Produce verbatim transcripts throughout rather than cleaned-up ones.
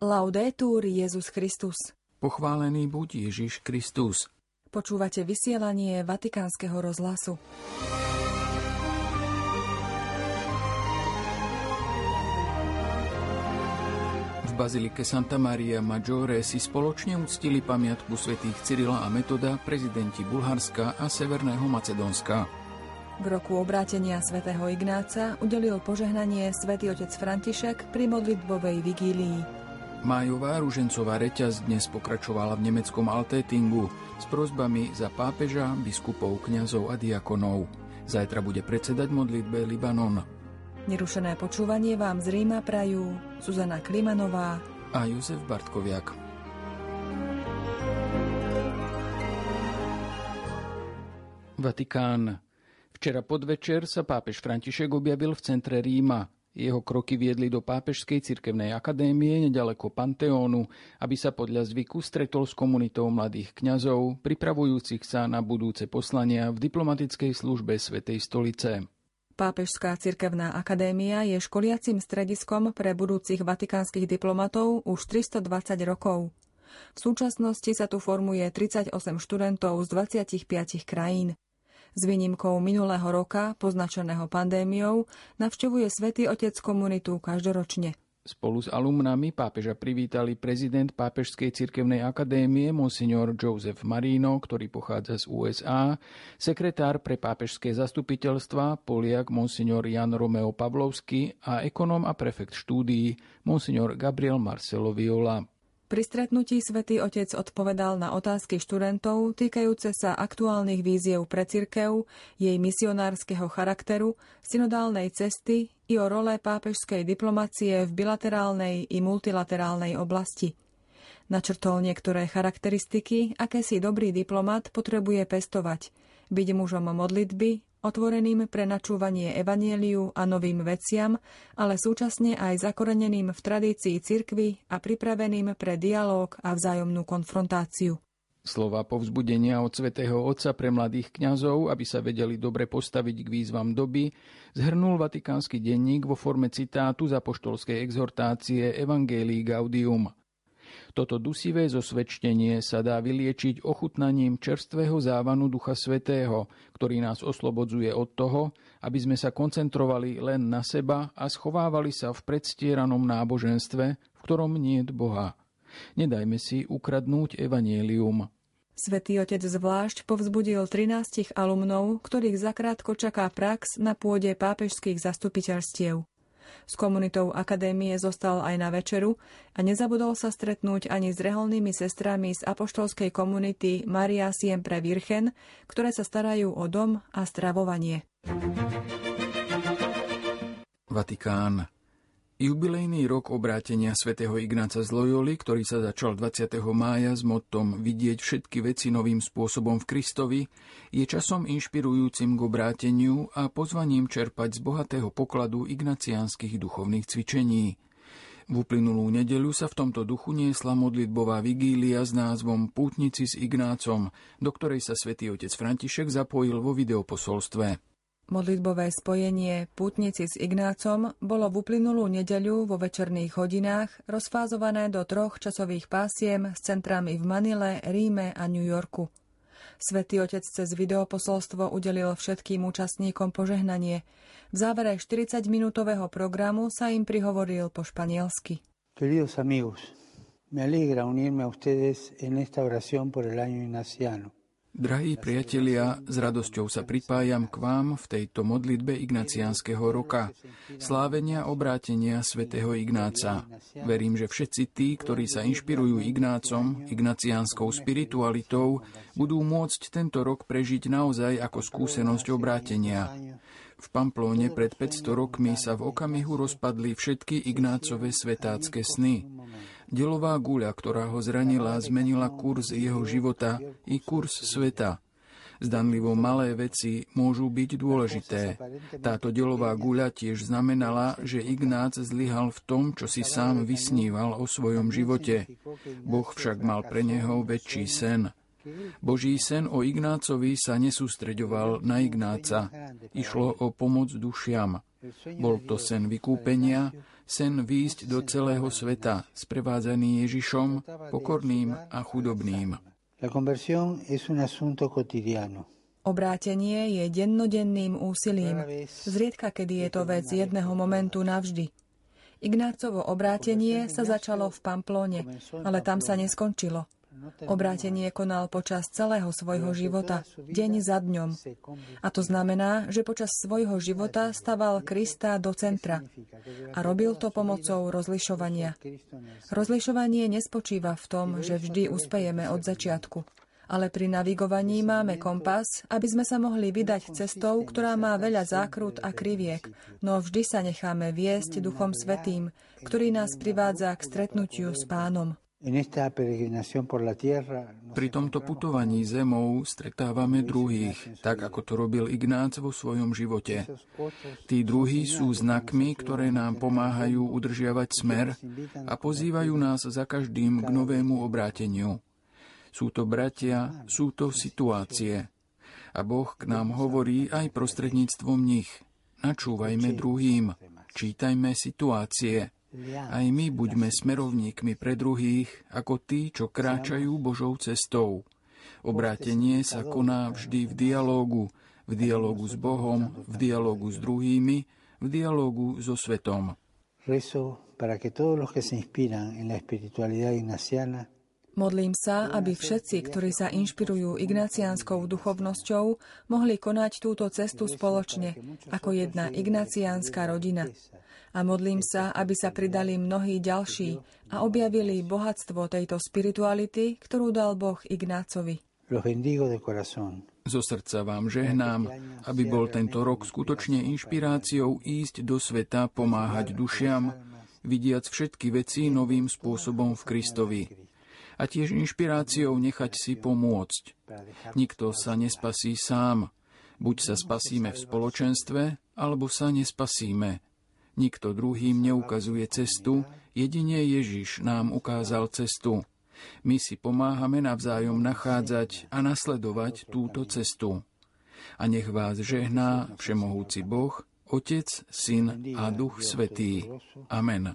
Laudetur Jesus Christus. Pochválený buď Ježiš Kristus. Počúvate vysielanie Vatikánskeho rozhlasu. V bazilike Santa Maria Maggiore si spoločne uctili pamiatku svätých Cyrila a Metoda, prezidenti Bulharska a Severného Macedónska. V roku obrátenia svätého Ignáca udelil požehnanie svätý otec František pri modlitbovej vigílii. Májová ružencová reťaz dnes pokračovala v nemeckom Altétingu s prosbami za pápeža, biskupov, kňazov a diakonov. Zajtra bude predsedať modlitbe Libanon. Nerušené počúvanie vám z Ríma prajú Zuzana Klimanová a Jozef Bartkoviak. Vatikán. Včera podvečer sa pápež František objavil v centre Ríma. Jeho kroky viedli do Pápežskej cirkevnej akadémie nedaleko Panteónu, aby sa podľa zvyku stretol s komunitou mladých kňazov, pripravujúcich sa na budúce poslania v diplomatickej službe Svätej stolice. Pápežská cirkevná akadémia je školiacim strediskom pre budúcich vatikánskych diplomatov už tristodvadsať rokov. V súčasnosti sa tu formuje tridsaťosem študentov z dvadsaťpäť krajín. S výnimkou minulého roka, poznačeného pandémiou, navštevuje Svätý Otec komunitu každoročne. Spolu s alumnami pápeža privítali prezident Pápežskej cirkevnej akadémie monsignor Joseph Marino, ktorý pochádza z ú es á, sekretár pre pápežské zastupiteľstva Poliak monsignor Jan Romeo Pavlovský a ekonóm a prefekt štúdií monsignor Gabriel Marcelo Viola. Pri stretnutí Svätý Otec odpovedal na otázky študentov týkajúce sa aktuálnych víziev pre cirkev, jej misionárskeho charakteru, synodálnej cesty i o role pápežskej diplomacie v bilaterálnej i multilaterálnej oblasti. Načrtol niektoré charakteristiky, aké si dobrý diplomat potrebuje pestovať, byť mužom modlitby, otvoreným pre načúvanie evanjeliu a novým veciam, ale súčasne aj zakoreneným v tradícii cirkvi a pripraveným pre dialóg a vzájomnú konfrontáciu. Slova povzbudenia od svätého Otca pre mladých kňazov, aby sa vedeli dobre postaviť k výzvam doby, zhrnul Vatikánsky denník vo forme citátu z apoštolskej exhortácie Evangelii Gaudium. Toto dusivé zosvedčenie sa dá vyliečiť ochutnaním čerstvého závanu Ducha Svätého, ktorý nás oslobodzuje od toho, aby sme sa koncentrovali len na seba a schovávali sa v predstieranom náboženstve, v ktorom niet Boha. Nedajme si ukradnúť evanjelium. Svätý Otec zvlášť povzbudil trinástich alumnov, ktorých zakrátko čaká prax na pôde pápežských zastupiteľstiev. S komunitou akadémie zostal aj na večeru a nezabudol sa stretnúť ani s reholnými sestrami z apoštolskej komunity Maria Siempre Virgen, ktoré sa starajú o dom a stravovanie. Vatikán. Jubilejný rok obrátenia svätého Ignáca z Loyoli, ktorý sa začal dvadsiateho mája s mottom Vidieť všetky veci novým spôsobom v Kristovi, je časom inšpirujúcim k obráteniu a pozvaním čerpať z bohatého pokladu ignaciánskych duchovných cvičení. V uplynulú nedeľu sa v tomto duchu niesla modlitbová vigília s názvom Pútnici s Ignácom, do ktorej sa svätý otec František zapojil vo videoposolstve. Modlitbové spojenie Pútnici s Ignácom bolo v uplynulú nedeľu vo večerných hodinách rozfázované do troch časových pásiem s centrami v Manile, Ríme a New Yorku. Svätý Otec cez videoposolstvo udelil všetkým účastníkom požehnanie. V závere štyridsaťminútového programu sa im prihovoril po španielsky. Queridos amigos, me alegra unirme a ustedes en esta oración por el año ignaciano. Drahí priatelia, s radosťou sa pripájam k vám v tejto modlitbe ignaciánskeho roka, slávenia obrátenia svätého Ignáca. Verím, že všetci tí, ktorí sa inšpirujú Ignácom, ignaciánskou spiritualitou, budú môcť tento rok prežiť naozaj ako skúsenosť obrátenia. V Pamplóne pred päťsto rokmi sa v okamihu rozpadli všetky Ignácove svetácke sny. Delová guľa, ktorá ho zranila, zmenila kurz jeho života i kurz sveta. Zdanlivo malé veci môžu byť dôležité. Táto delová guľa tiež znamenala, že Ignác zlyhal v tom, čo si sám vysníval o svojom živote. Boh však mal pre neho väčší sen. Boží sen o Ignácovi sa nesústreďoval na Ignáca. Išlo o pomoc dušiam. Bol to sen vykúpenia, sen výjsť do celého sveta, sprevádzaný Ježišom, pokorným a chudobným. La conversión es un asunto cotidiano. Obrátenie je dennodenným úsilím. Zriedka kedy je to vec jedného momentu navždy. Ignácovo obrátenie sa začalo v Pamplóne, ale tam sa neskončilo. Obrátenie konal počas celého svojho života, deň za dňom. A to znamená, že počas svojho života staval Krista do centra a robil to pomocou rozlišovania. Rozlišovanie nespočíva v tom, že vždy uspejeme od začiatku. Ale pri navigovaní máme kompas, aby sme sa mohli vydať cestou, ktorá má veľa zákrut a kriviek, no vždy sa necháme viesť Duchom Svätým, ktorý nás privádza k stretnutiu s Pánom. Pri tomto putovaní zemou stretávame druhých, tak ako to robil Ignác vo svojom živote. Tí druhí sú znakmi, ktoré nám pomáhajú udržiavať smer a pozývajú nás za každým k novému obráteniu. Sú to bratia, sú to situácie. A Boh k nám hovorí aj prostredníctvom nich. Načúvajme druhým, čítajme situácie. Aj my buďme smerovníkmi pre druhých, ako tí, čo kráčajú Božou cestou. Obrátenie sa koná vždy v dialógu, v dialógu s Bohom, v dialógu s druhými, v dialógu so svetom. Modlím sa, aby všetci, ktorí sa inšpirujú ignaciánskou duchovnosťou, mohli konať túto cestu spoločne, ako jedna ignaciánska rodina. A modlím sa, aby sa pridali mnohí ďalší a objavili bohatstvo tejto spirituality, ktorú dal Boh Ignácovi. Zo srdca vám žehnám, aby bol tento rok skutočne inšpiráciou ísť do sveta, pomáhať dušiam, vidiac všetky veci novým spôsobom v Kristovi. A tiež inšpiráciou nechať si pomôcť. Nikto sa nespasí sám. Buď sa spasíme v spoločenstve, alebo sa nespasíme. Nikto druhým neukazuje cestu, jedine Ježiš nám ukázal cestu. My si pomáhame navzájom nachádzať a nasledovať túto cestu. A nech vás žehná všemohúci Boh, Otec, Syn a Duch Svätý. Amen.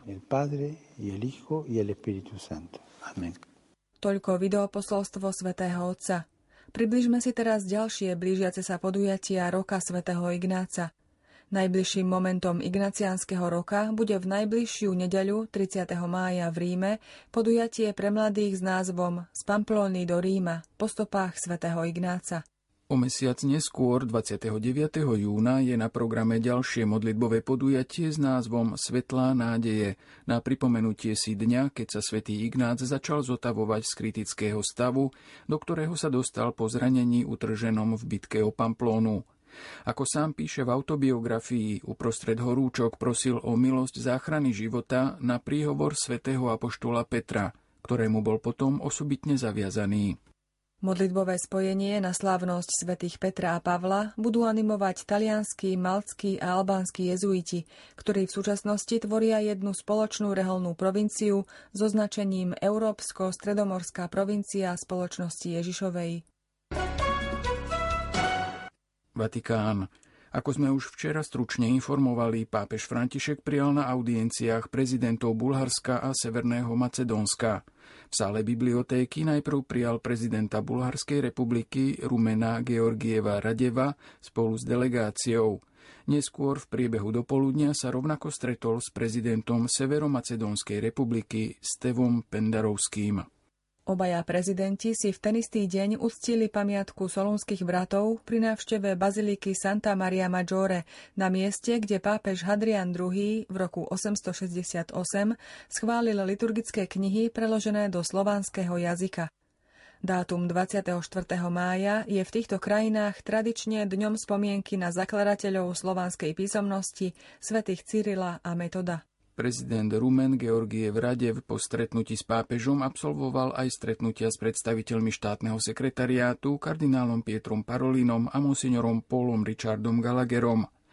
Toľko videoposolstvo svätého Otca. Približme si teraz ďalšie blížiace sa podujatia roka svätého Ignáca. Najbližším momentom ignaciánskeho roka bude v najbližšiu nedeľu tridsiateho mája v Ríme podujatie pre mladých s názvom Z Pamplóny do Ríma po stopách svätého Ignáca. O mesiac neskôr, dvadsiateho deviateho júna, je na programe ďalšie modlitbové podujatie s názvom Svetlá nádeje na pripomenutie si dňa, keď sa svätý Ignác začal zotavovať z kritického stavu, do ktorého sa dostal po zranení utrženom v bitke o Pamplónu. Ako sám píše v autobiografii, uprostred horúčok prosil o milosť záchrany života na príhovor svätého apoštola Petra, ktorému bol potom osobitne zaviazaný. Modlitbové spojenie na slávnosť svätých Petra a Pavla budú animovať talianskí, maltskí a albánsky jezuiti, ktorí v súčasnosti tvoria jednu spoločnú reholnú provinciu so značením Európsko-stredomorská provincia spoločnosti Ježišovej. Vatikán. Ako sme už včera stručne informovali, pápež František prijal na audienciách prezidentov Bulharska a Severného Macedónska. V sále bibliotéky najprv prijal prezidenta Bulharskej republiky Rumena Georgieva Radeva spolu s delegáciou. Neskôr v priebehu dopoludnia sa rovnako stretol s prezidentom Severomacedónskej republiky Stevom Pendarovským. Obaja prezidenti si v ten istý deň uctili pamiatku solúnskych bratov pri návšteve baziliky Santa Maria Maggiore na mieste, kde pápež Hadrian druhý. v roku osemstošesťdesiatosem schválil liturgické knihy preložené do slovanského jazyka. Dátum dvadsiateho štvrtého mája je v týchto krajinách tradične dňom spomienky na zakladateľov slovanskej písomnosti svätých Cyrila a Metoda. Prezident Rumen Georgiev Radev po stretnutí s pápežom absolvoval aj stretnutia s predstaviteľmi štátneho sekretariátu, kardinálom Pietrom Parolínom a monsignorom Paulom Richardom Gallagherom.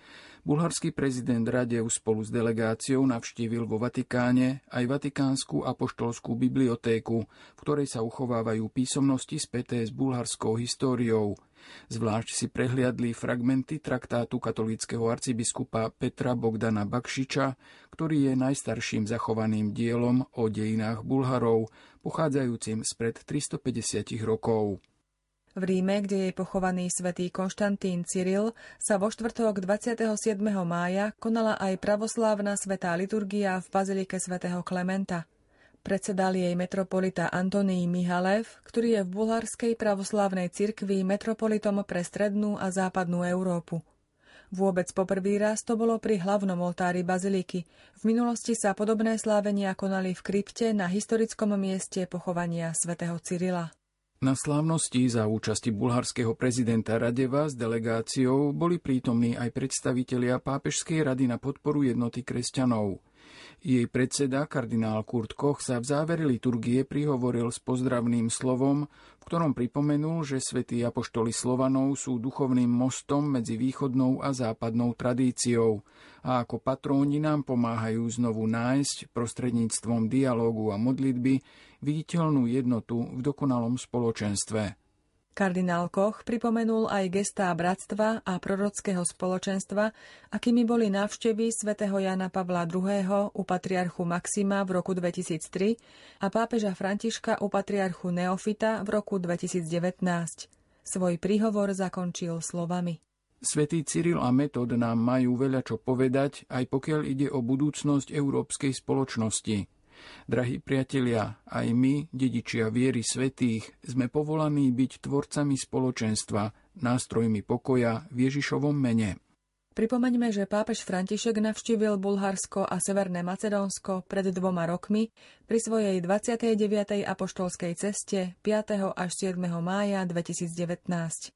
Bulharský prezident Radev spolu s delegáciou navštívil vo Vatikáne aj Vatikánsku apoštolskú bibliotéku, v ktorej sa uchovávajú písomnosti späté s bulharskou históriou. Zvlášť si prehliadli fragmenty traktátu katolíckeho arcibiskupa Petra Bogdana Bakšiča, ktorý je najstarším zachovaným dielom o dejinách Bulharov, pochádzajúcim spred tristopäťdesiat rokov. V Ríme, kde je pochovaný svätý Konštantín Cyril, sa vo štvrtok dvadsiateho siedmeho mája konala aj pravoslávna svätá liturgia v bazilike svätého Klementa. Predsedal jej metropolita Antonín Mihalev, ktorý je v bulharskej pravoslávnej cirkvi metropolitom pre strednú a západnú Európu. Vôbec poprvý raz to bolo pri hlavnom oltári baziliky. V minulosti sa podobné slávenia konali v krypte na historickom mieste pochovania svätého Cyrila. Na slávnosti za účasti bulharského prezidenta Radeva s delegáciou boli prítomní aj predstavitelia Pápežskej rady na podporu jednoty kresťanov. Jej predseda, kardinál Kurt Koch, sa v závere liturgie prihovoril s pozdravným slovom, v ktorom pripomenul, že svätí apoštoli Slovanov sú duchovným mostom medzi východnou a západnou tradíciou a ako patróni nám pomáhajú znovu nájsť prostredníctvom dialógu a modlitby viditeľnú jednotu v dokonalom spoločenstve. Kardinál Koch pripomenul aj gestá bratstva a prorockého spoločenstva, akými boli návštevy svätého Jána Pavla druhého. U patriarchu Maxima v roku dvetisíctri a pápeža Františka u patriarchu Neofita v roku dvetisícdevätnásť. Svoj príhovor zakončil slovami: Svätý Cyril a Metod nám majú veľa čo povedať, aj pokiaľ ide o budúcnosť európskej spoločnosti. Drahí priatelia, aj my, dedičia viery svätých, sme povolaní byť tvorcami spoločenstva, nástrojmi pokoja v Ježišovom mene. Pripomeňme, že pápež František navštívil Bulharsko a Severné Macedónsko pred dvoma rokmi pri svojej dvadsiatej deviatej apoštolskej ceste piateho až siedmeho mája dvetisícdevätnásť.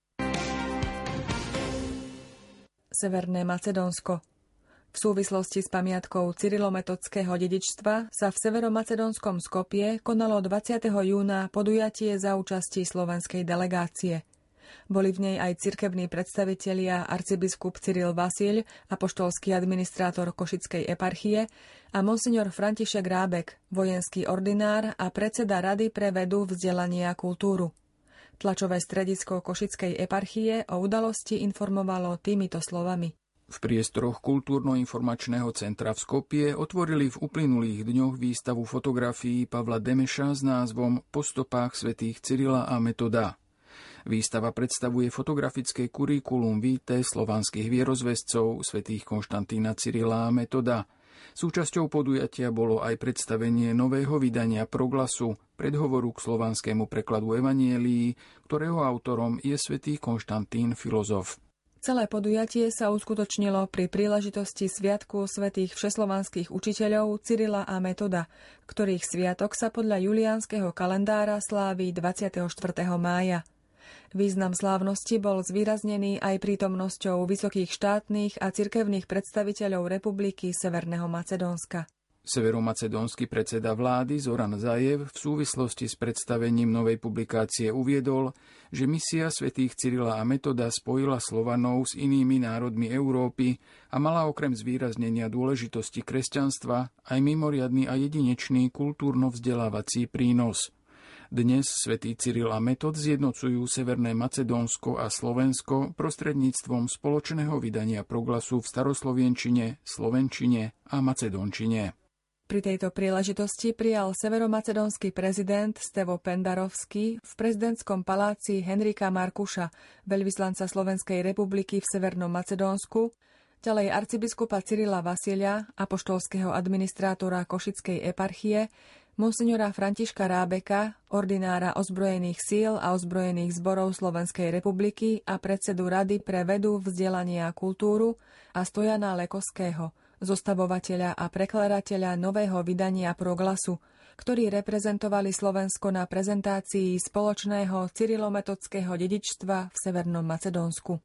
Severné Macedónsko. V súvislosti s pamiatkou cyrilometodského dedičstva sa v severomacedónskom Skopje konalo dvadsiateho júna podujatie za účasti slovenskej delegácie. Boli v nej aj cirkevní predstavitelia arcibiskup Cyril Vasil, apoštolský administrátor Košickej eparchie, a monsignor František Rábek, vojenský ordinár a predseda Rady pre vedu, vzdelanie a kultúru. Tlačové stredisko Košickej eparchie o udalosti informovalo týmito slovami. V priestoroch kultúrno-informačného centra v Skopje otvorili v uplynulých dňoch výstavu fotografií Pavla Demeša s názvom Po stopách svätých Cyrila a Metoda. Výstava predstavuje fotografické kurikulum vitae slovanských vierozvescov svätých Konštantína Cyrila a Metoda. Súčasťou podujatia bolo aj predstavenie nového vydania Proglasu, predhovoru k slovanskému prekladu Evanielií, ktorého autorom je svätý Konštantín filozof. Celé podujatie sa uskutočnilo pri príležitosti sviatku svätých všeslovanských učiteľov Cyrila a Metoda, ktorých sviatok sa podľa juliánskeho kalendára slávi dvadsiateho štvrtého mája. Význam slávnosti bol zvýraznený aj prítomnosťou vysokých štátnych a cirkevných predstaviteľov Republiky Severného Macedónska. Severomacedónsky predseda vlády Zoran Zajev v súvislosti s predstavením novej publikácie uviedol, že misia svätých Cyrila a Metoda spojila Slovanov s inými národmi Európy a mala okrem zvýraznenia dôležitosti kresťanstva aj mimoriadny a jedinečný kultúrno-vzdelávací prínos. Dnes svätý Cyril a Metod zjednocujú Severné Macedónsko a Slovensko prostredníctvom spoločného vydania Proglasu v staroslovenčine, slovenčine a macedónčine. Pri tejto príležitosti prijal severomacedónsky prezident Stevo Pendarovský v prezidentskom paláci Henrika Markuša, veľvyslanca Slovenskej republiky v Severnom Macedónsku, ďalej arcibiskupa Cyrila Vasilia, apoštolského administrátora Košickej eparchie, monsignora Františka Rábeka, ordinára ozbrojených síl a ozbrojených zborov Slovenskej republiky a predsedu Rady pre vedu, vzdelanie a kultúru a Stojana Lekoského, zostavovateľa a prekladateľa nového vydania Proglasu, ktorí reprezentovali Slovensko na prezentácii spoločného cyrilometodského dedičstva v Severnom Macedónsku.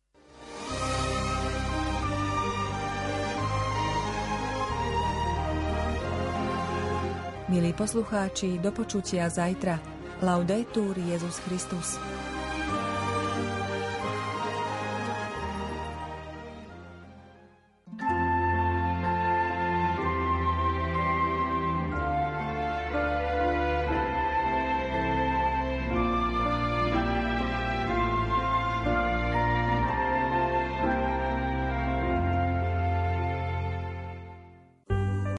Milí poslucháči, do počutia zajtra. Laudetur Jesus Christus.